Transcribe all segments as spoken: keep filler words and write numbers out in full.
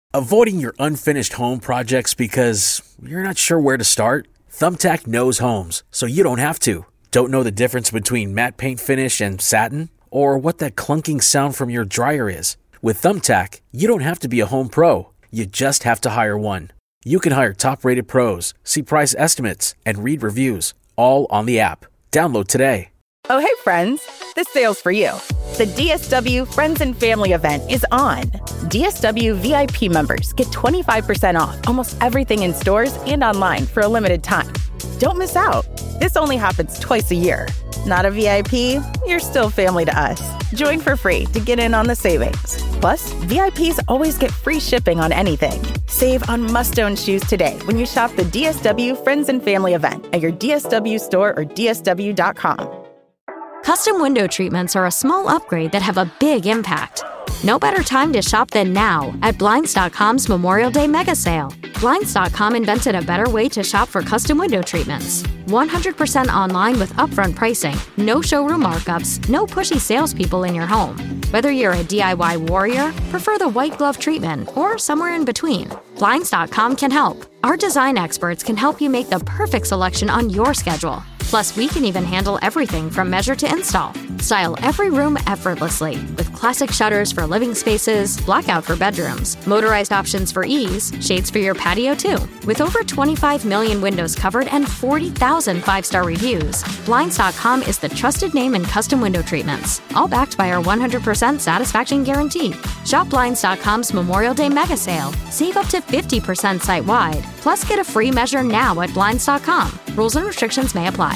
Avoiding your unfinished home projects because you're not sure where to start? Thumbtack knows homes, so you don't have to. Don't know the difference between matte paint finish and satin? Or what that clunking sound from your dryer is? With Thumbtack, you don't have to be a home pro. You just have to hire one. You can hire top-rated pros, see price estimates, and read reviews, all on the app. Download today. Oh, hey, friends. This sale's for you. The D S W Friends and Family event is on. D S W V I P members get twenty-five percent off almost everything in stores and online for a limited time. Don't miss out. This only happens twice a year. Not a V I P? You're still family to us. Join for free to get in on the savings. Plus, V I Ps always get free shipping on anything. Save on must-own shoes today when you shop the D S W Friends and Family event at your D S W store or D S W dot com. Custom window treatments are a small upgrade that have a big impact. No better time to shop than now at Blinds dot com's Memorial Day Mega Sale. Blinds dot com invented a better way to shop for custom window treatments. one hundred percent online with upfront pricing, no showroom markups, no pushy salespeople in your home. Whether you're a D I Y warrior, prefer the white glove treatment, or somewhere in between, Blinds dot com can help. Our design experts can help you make the perfect selection on your schedule. Plus, we can even handle everything from measure to install. Style every room effortlessly with classic shutters for living spaces, blackout for bedrooms, motorized options for ease, shades for your patio too. With over twenty-five million windows covered and forty thousand five-star reviews, Blinds dot com is the trusted name in custom window treatments, all backed by our one hundred percent satisfaction guarantee. Shop Blinds dot com's Memorial Day Mega Sale. Save up to fifty percent site-wide. Plus, get a free measure now at Blinds dot com. Rules and restrictions may apply.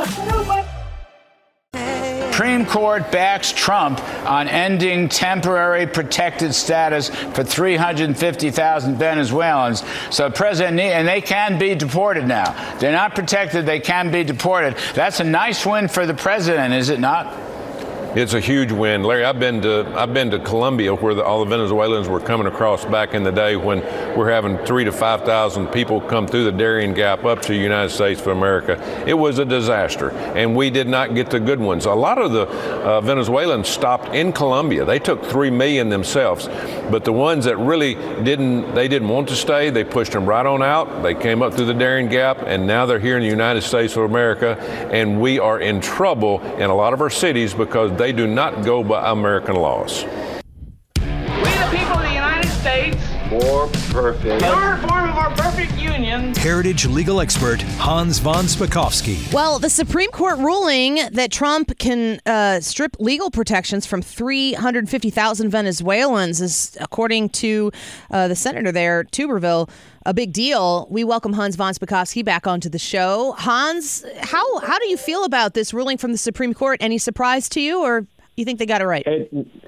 Supreme Court backs Trump on ending temporary protected status for three hundred fifty thousand Venezuelans. So President, and they can be deported now. They're not protected. They can be deported. That's a nice win for the president, is it not? It's a huge win, Larry. I've been to I've been to Colombia, where the, all the Venezuelans were coming across back in the day when we're having three to five thousand people come through the Darien Gap up to the United States of America. It was a disaster, and we did not get the good ones. A lot of the uh, Venezuelans stopped in Colombia. They took three million themselves, but the ones that really didn't, they didn't want to stay. They pushed them right on out. They came up through the Darien Gap, and now they're here in the United States of America, and we are in trouble in a lot of our cities because they do not go by American laws. We the people of the United States, more perfect, in order to form of our perfect union. Heritage legal expert Hans von Spakovsky. Well, the Supreme Court ruling that Trump can uh, strip legal protections from three hundred fifty thousand Venezuelans is, according to uh, the senator there, Tuberville, a big deal. We welcome Hans von Spakovsky back onto the show. Hans, how how do you feel about this ruling from the Supreme Court? Any surprise to you, or you think they got it right? It,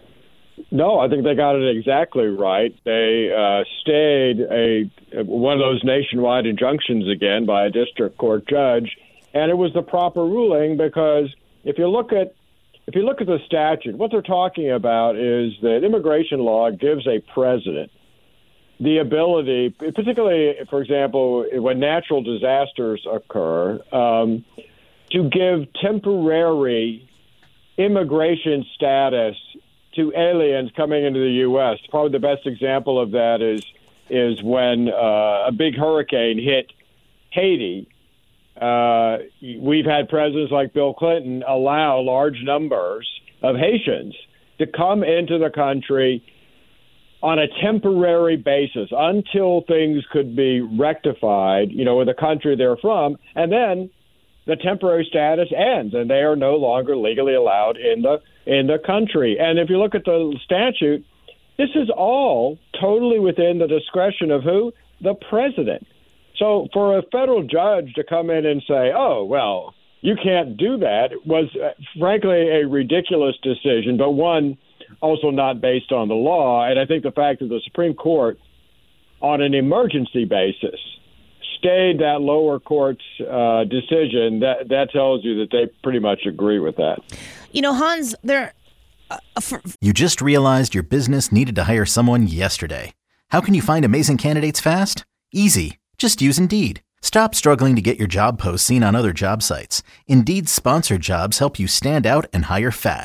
no, I think they got it exactly right. They uh, stayed a one of those nationwide injunctions again by a district court judge, and it was the proper ruling because if you look at if you look at the statute, what they're talking about is that immigration law gives a president the ability, particularly, for example, when natural disasters occur, um, to give temporary immigration status to aliens coming into the U S. Probably the best example of that is is when uh, a big hurricane hit Haiti. Uh, we've had presidents like Bill Clinton allow large numbers of Haitians to come into the country on a temporary basis until things could be rectified, you know, in the country they're from, and then the temporary status ends, and they are no longer legally allowed in the in the country. And if you look at the statute, this is all totally within the discretion of who? The president. So for a federal judge to come in and say, oh, well, you can't do that, was uh, frankly a ridiculous decision, but one also not based on the law. And I think the fact that the Supreme Court, on an emergency basis, stayed that lower court's uh, decision, that that tells you that they pretty much agree with that. You know, Hans, there. Uh, for- you just realized your business needed to hire someone yesterday. How can you find amazing candidates fast? Easy. Just use Indeed. Stop struggling to get your job posts seen on other job sites. Indeed's sponsored jobs help you stand out and hire fast.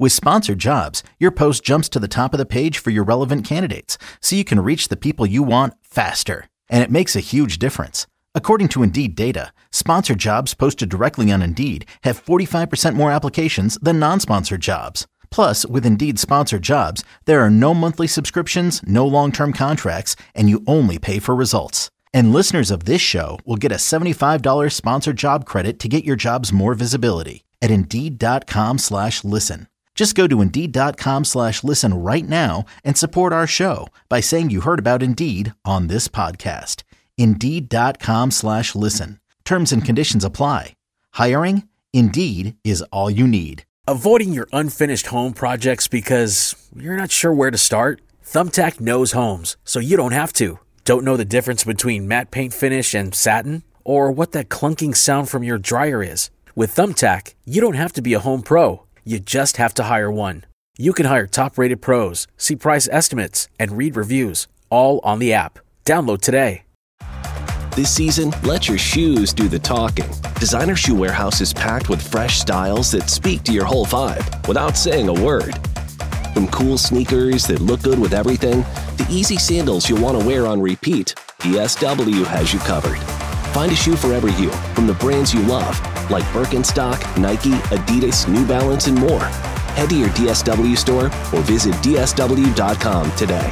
With Sponsored Jobs, your post jumps to the top of the page for your relevant candidates, so you can reach the people you want faster. And it makes a huge difference. According to Indeed data, sponsored jobs posted directly on Indeed have forty-five percent more applications than non-sponsored jobs. Plus, with Indeed Sponsored Jobs, there are no monthly subscriptions, no long-term contracts, and you only pay for results. And listeners of this show will get a seventy-five dollars sponsored job credit to get your jobs more visibility at Indeed.com slash listen. Just go to Indeed.com slash listen right now and support our show by saying you heard about Indeed on this podcast. Indeed.com slash listen. Terms and conditions apply. Hiring? Indeed is all you need. Avoiding your unfinished home projects because you're not sure where to start? Thumbtack knows homes, so you don't have to. Don't know the difference between matte paint finish and satin? Or what that clunking sound from your dryer is? With Thumbtack, you don't have to be a home pro. You just have to hire one. You can hire top-rated pros, see price estimates, and read reviews, all on the app. Download today. This season, let your shoes do the talking. Designer Shoe Warehouse is packed with fresh styles that speak to your whole vibe without saying a word. From cool sneakers that look good with everything to easy sandals you'll want to wear on repeat, D S W has you covered. Find a shoe for every you from the brands you love, like Birkenstock, Nike, Adidas, New Balance, and more. Head to your D S W store or visit D S W dot com today.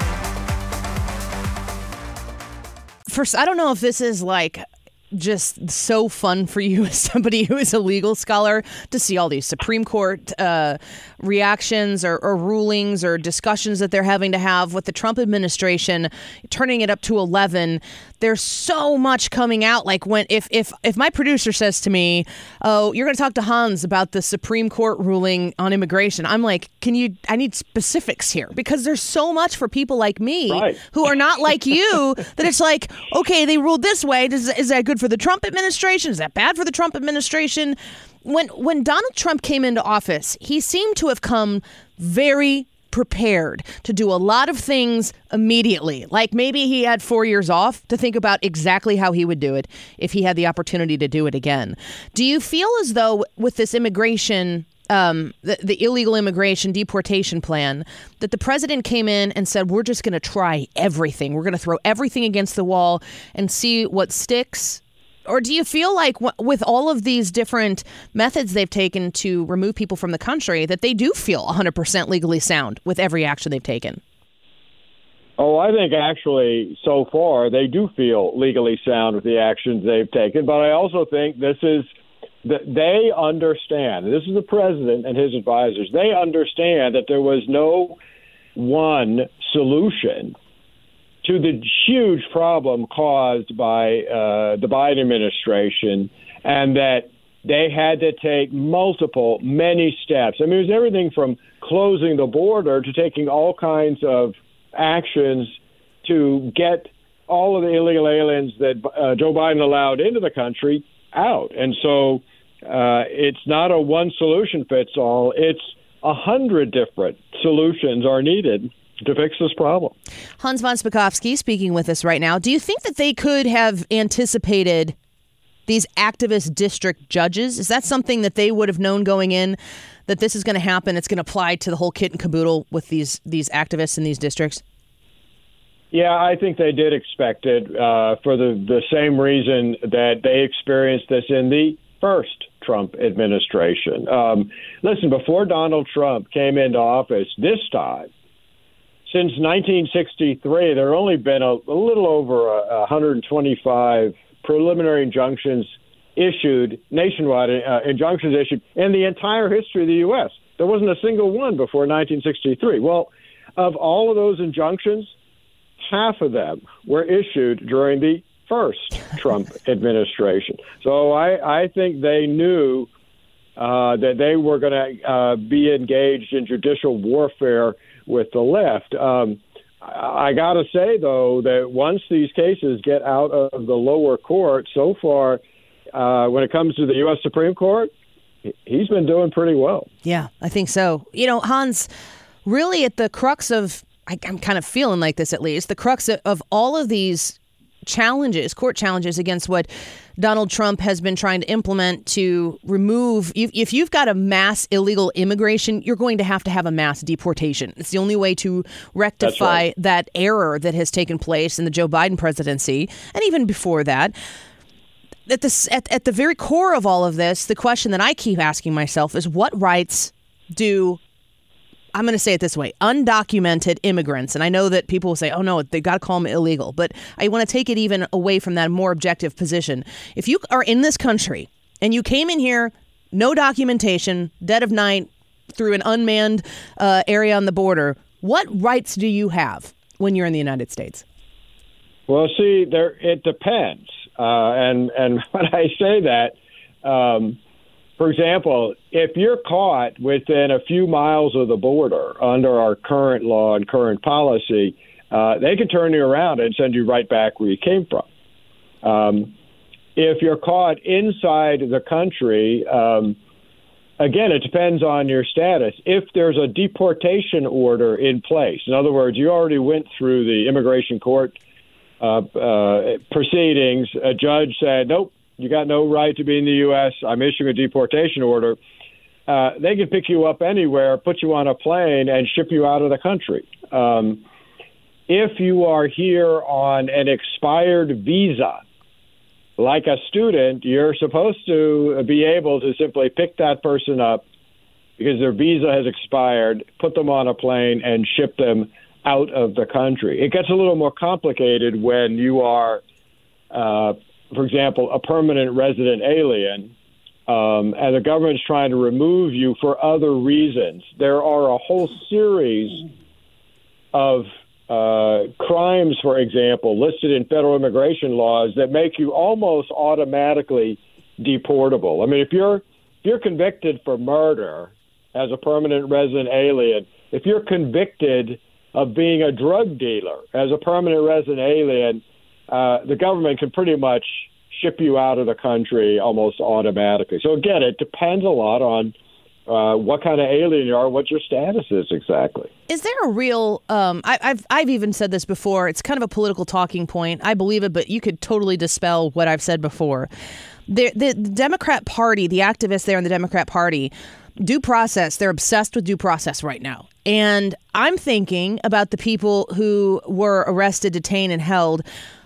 First, I don't know if this is like just so fun for you as somebody who is a legal scholar to see all these Supreme Court uh, reactions or, or rulings or discussions that they're having to have with the Trump administration, turning it up to eleven. There's so much coming out. Like when if if if my producer says to me, "Oh, you're going to talk to Hans about the Supreme Court ruling on immigration," I'm like, "Can you? I need specifics here because there's so much for people like me right. who are not like you that it's like, okay, they ruled this way. Does, is that good for the Trump administration? Is that bad for the Trump administration?" When when Donald Trump came into office, he seemed to have come very prepared to do a lot of things immediately. Like maybe he had four years off to think about exactly how he would do it if he had the opportunity to do it again. Do you feel as though with this immigration, um, the, the illegal immigration deportation plan, that the president came in and said, we're just going to try everything. We're going to throw everything against the wall and see what sticks? Or do you feel like w- with all of these different methods they've taken to remove people from the country that they do feel one hundred percent legally sound with every action they've taken? Oh, I think actually so far they do feel legally sound with the actions they've taken. But I also think this is that they understand, this is the president and his advisors, they understand that there was no one solution to the huge problem caused by uh, the Biden administration, and that they had to take multiple, many steps. I mean, it was everything from closing the border to taking all kinds of actions to get all of the illegal aliens that uh, Joe Biden allowed into the country out. And so uh, it's not a one solution fits all. It's a hundred different solutions are needed to fix this problem. Hans von Spakovsky speaking with us right now. Do you think that they could have anticipated these activist district judges? Is that something that they would have known going in, that this is going to happen? It's going to apply to the whole kit and caboodle with these these activists in these districts? Yeah, I think they did expect it uh, for the, the same reason that they experienced this in the first Trump administration. Um, listen, before Donald Trump came into office this time, since nineteen sixty-three, there have only been a, a little over a, one hundred twenty-five preliminary injunctions issued, nationwide uh, injunctions issued in the entire history of the U S. There wasn't a single one before nineteen sixty-three. Well, of all of those injunctions, half of them were issued during the first Trump administration. So I, I think they knew uh, that they were going to uh, be engaged in judicial warfare with the left. Um, I got to say, though, that once these cases get out of the lower court, so far, uh, when it comes to the U S Supreme Court, he's been doing pretty well. Yeah, I think so. You know, Hans, really at the crux of, I, I'm kind of feeling like this at least, the crux of, of all of these challenges, court challenges against what Donald Trump has been trying to implement to remove, if you've got a mass illegal immigration, you're going to have to have a mass deportation. It's the only way to rectify right. that error that has taken place in the Joe Biden presidency, and even before that. At the, at, at the very core of all of this, the question that I keep asking myself is, what rights do, I'm going to say it this way, undocumented immigrants, and I know that people will say, oh no, they got to call them illegal, but I want to take it even away from that more objective position. If you are in this country and you came in here, no documentation, dead of night, through an unmanned uh, area on the border, what rights do you have when you're in the United States? Well, see, there it depends. Uh, and, and when I say that, um, for example, if you're caught within a few miles of the border under our current law and current policy, uh, they can turn you around and send you right back where you came from. Um, if you're caught inside the country, um, again, it depends on your status. If there's a deportation order in place, in other words, you already went through the immigration court uh, uh, proceedings, a judge said, nope, you got no right to be in the U S. I'm issuing a deportation order. Uh, they can pick you up anywhere, put you on a plane, and ship you out of the country. Um, if you are here on an expired visa, like a student, you're supposed to be able to simply pick that person up because their visa has expired, put them on a plane, and ship them out of the country. It gets a little more complicated when you are uh, for example, a permanent resident alien, um, and the government's trying to remove you for other reasons. There are a whole series of uh, crimes, for example, listed in federal immigration laws that make you almost automatically deportable. I mean, if you're if you're convicted for murder as a permanent resident alien, if you're convicted of being a drug dealer as a permanent resident alien, Uh, the government can pretty much ship you out of the country almost automatically. So again, it depends a lot on uh, what kind of alien you are, what your status is exactly. Is there a real? Um, I, I've I've even said this before. It's kind of a political talking point. I believe it, but you could totally dispel what I've said before. The, the Democrat Party, the activists there in the Democrat Party, due process. They're obsessed with due process right now. And I'm thinking about the people who were arrested, detained, and held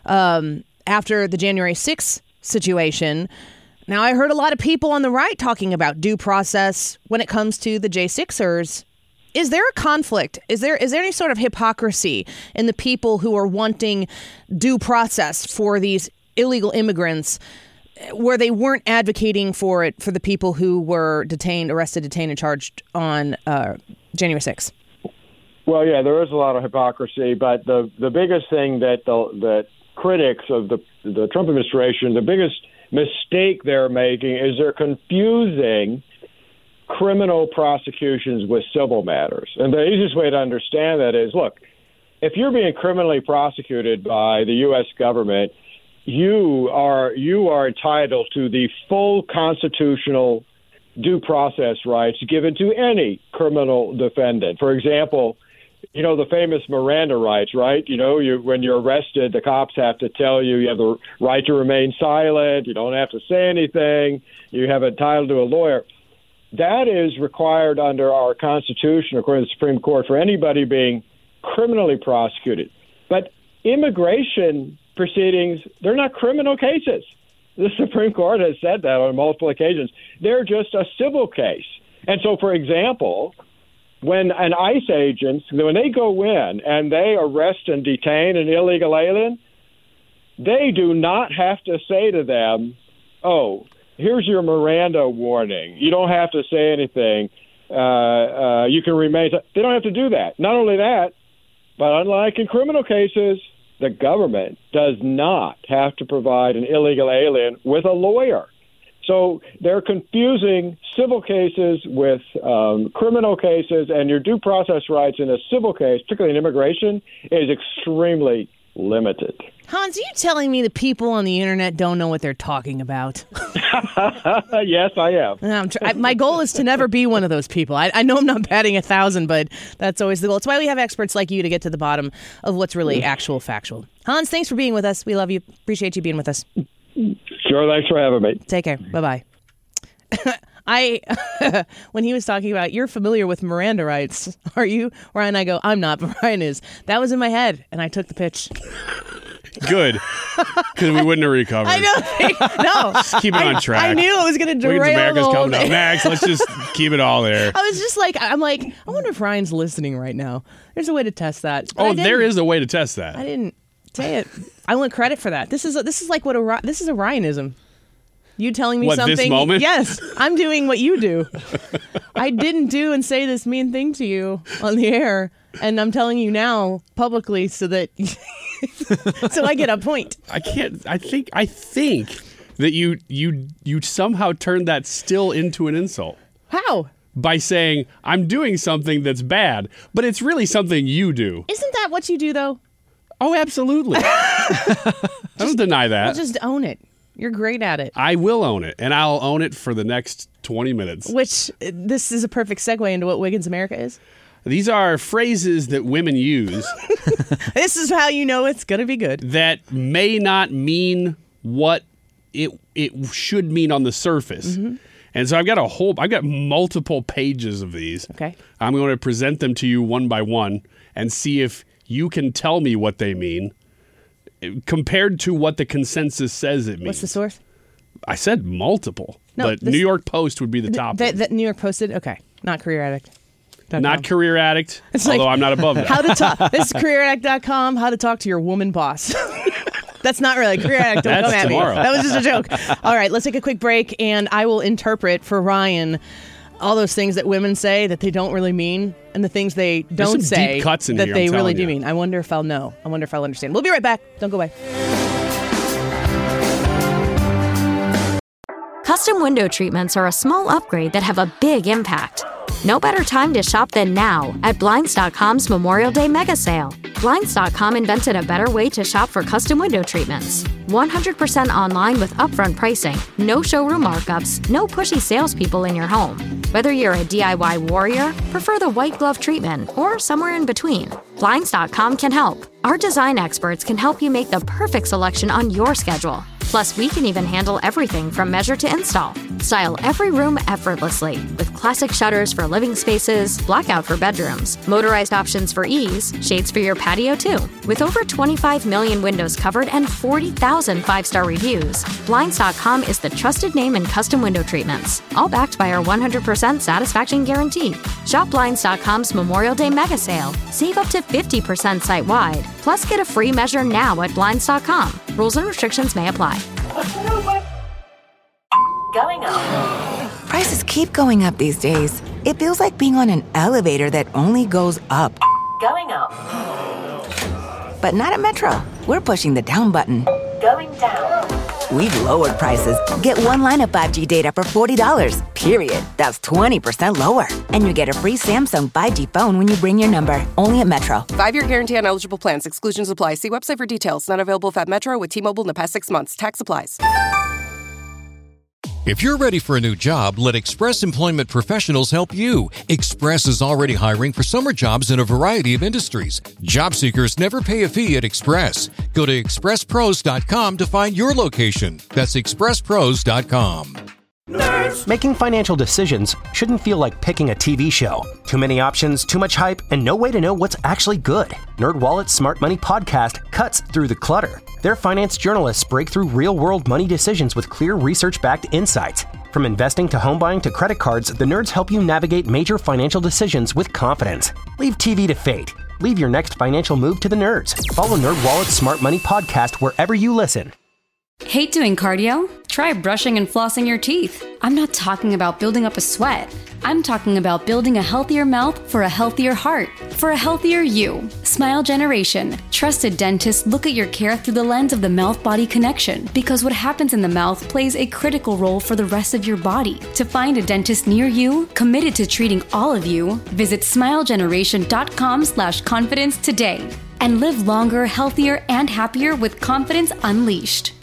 um, after the January sixth situation. Now, I heard a lot of people on the right talking about due process when it comes to the J sixers. Is there a conflict? Is there is there any sort of hypocrisy in the people who are wanting due process for these illegal immigrants, where they weren't advocating for it for the people who were detained, arrested, detained, and charged on uh, January sixth? Well, yeah, there is a lot of hypocrisy, but the the biggest thing that the that critics of the the Trump administration, the biggest mistake they're making is they're confusing criminal prosecutions with civil matters. And the easiest way to understand that is, look, if you're being criminally prosecuted by the U S government, you are you are entitled to the full constitutional due process rights given to any criminal defendant. For example, you know, the famous Miranda rights, right? You know, you, when you're arrested, the cops have to tell you you have the right to remain silent. You don't have to say anything. You have a title to a lawyer. That is required under our Constitution, according to the Supreme Court, for anybody being criminally prosecuted. But immigration proceedings, they're not criminal cases. The Supreme Court has said that on multiple occasions. They're just a civil case. And so, for example, when an ICE agent, when they go in and they arrest and detain an illegal alien, they do not have to say to them, oh, here's your Miranda warning. You don't have to say anything. Uh, uh, you can remain. They don't have to do that. Not only that, but unlike in criminal cases, the government does not have to provide an illegal alien with a lawyer. So they're confusing civil cases with um, criminal cases, and your due process rights in a civil case, particularly in immigration, is extremely limited. Hans, are you telling me the people on the internet don't know what they're talking about? Yes, I am. I'm tr- I, my goal is to never be one of those people. I, I know I'm not batting a thousand, but that's always the goal. It's why we have experts like you to get to the bottom of what's really actual factual. Hans, thanks for being with us. We love you. Appreciate you being with us. Sure, thanks for having me. Take care. Bye-bye. I, when he was talking about, you're familiar with Miranda rights, are you? Ryan, I go, I'm not, but Ryan is. That was in my head, and I took the pitch. Good, because we wouldn't have recovered. I know. No. Just keep it I, on track. I knew it was going to derail America's the whole coming up thing. next. Let's just keep it all there. I was just like, I'm like, I wonder if Ryan's listening right now. There's a way to test that. But Oh, I there didn't. is a way to test that. I didn't say it. I want credit for that. This is a, this is like what a Ry- this is a Ryanism. You telling me What, this something? moment? Yes, I'm doing what you do. I didn't do and say this mean thing to you on the air, and I'm telling you now publicly so that so I get a point. I can't. I think. I think that you you you somehow turned that still into an insult How? by saying I'm doing something that's bad, but it's really something you do. Isn't that what you do though? Oh, absolutely. I don't deny that. Well, just own it. You're great at it. I will own it, and I'll own it for the next twenty minutes. Which, uh, this is a perfect segue into what Wiggins America is. These are phrases that women use This is how you know it's going to be good. that may not mean what it it should mean on the surface. Mm-hmm. And so I've got a whole, I've got multiple pages of these. Okay. I'm going to present them to you one by one and see if you can tell me what they mean compared to what the consensus says it means. What's the source? I said multiple, No, but this- New York Post would be the top. That, that New York Posted? Okay. Not Career Addict. Not Career Addict, It's like, although I'm not above that. How to talk. This is career addict dot com. How to talk to your woman boss. That's not really career addict. Don't That's come at tomorrow. me. That was just a joke. All right, let's take a quick break, and I will interpret for Ryan all those things that women say that they don't really mean, and the things they There's don't some say deep cuts in that here, they I'm really telling do you. mean. I wonder if I'll know. I wonder if I'll understand. We'll be right back. Don't go away. Custom window treatments are a small upgrade that have a big impact. No better time to shop than now at Blinds dot com's Memorial Day Mega Sale. Blinds dot com invented a better way to shop for custom window treatments. one hundred percent online with upfront pricing, no showroom markups, no pushy salespeople in your home. Whether you're a D I Y warrior, prefer the white glove treatment, or somewhere in between, Blinds dot com can help. Our design experts can help you make the perfect selection on your schedule. Plus, we can even handle everything from measure to install. Style every room effortlessly with classic shutters for living spaces, blackout for bedrooms, motorized options for ease, shades for your patio too. With over twenty-five million windows covered and forty thousand five-star reviews, Blinds dot com is the trusted name in custom window treatments, all backed by our one hundred percent satisfaction guarantee. Shop Blinds dot com's Memorial Day Mega Sale. Save up to fifty percent site-wide. Plus, get a free measure now at Blinds dot com. Rules and restrictions may apply. Going up. Prices keep going up these days. It feels like being on an elevator that only goes up. Going up. But not at Metro. We're pushing the down button. Going down. We've lowered prices. Get one line of five G data for forty dollars, period. That's twenty percent lower. And you get a free Samsung five G phone when you bring your number. Only at Metro. Five-year guarantee on eligible plans. Exclusions apply. See website for details. Not available if at Metro with T-Mobile in the past six months. Tax applies. If you're ready for a new job, let Express Employment Professionals help you. Express is already hiring for summer jobs in a variety of industries. Job seekers never pay a fee at Express. Go to express pros dot com to find your location. That's express pros dot com. Nerds. Making financial decisions shouldn't feel like picking a T V show. Too many options, too much hype, and no way to know what's actually good. NerdWallet's Smart Money Podcast cuts through the clutter. Their finance journalists break through real-world money decisions with clear research-backed insights. From investing to home buying to credit cards, the nerds help you navigate major financial decisions with confidence. Leave T V to fate. Leave your next financial move to the nerds. Follow NerdWallet's Smart Money Podcast wherever you listen. Hate doing cardio? Try brushing and flossing your teeth. I'm not talking about building up a sweat. I'm talking about building a healthier mouth for a healthier heart, for a healthier you. Smile Generation. Trusted dentists look at your care through the lens of the mouth-body connection, because what happens in the mouth plays a critical role for the rest of your body. To find a dentist near you, committed to treating all of you, visit smile generation dot com slash confidence today. and live longer, healthier, and happier with confidence unleashed.